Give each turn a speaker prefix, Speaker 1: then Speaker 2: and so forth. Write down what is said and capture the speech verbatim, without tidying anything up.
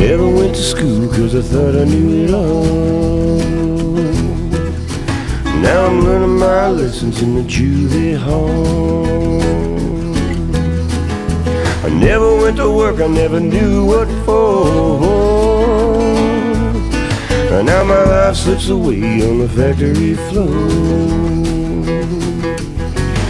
Speaker 1: never went to school cause I thought I knew it all. Now I'm learning my lessons in the juvie hall. I never went to work, I never knew what for. And now my life slips away on the factory floor.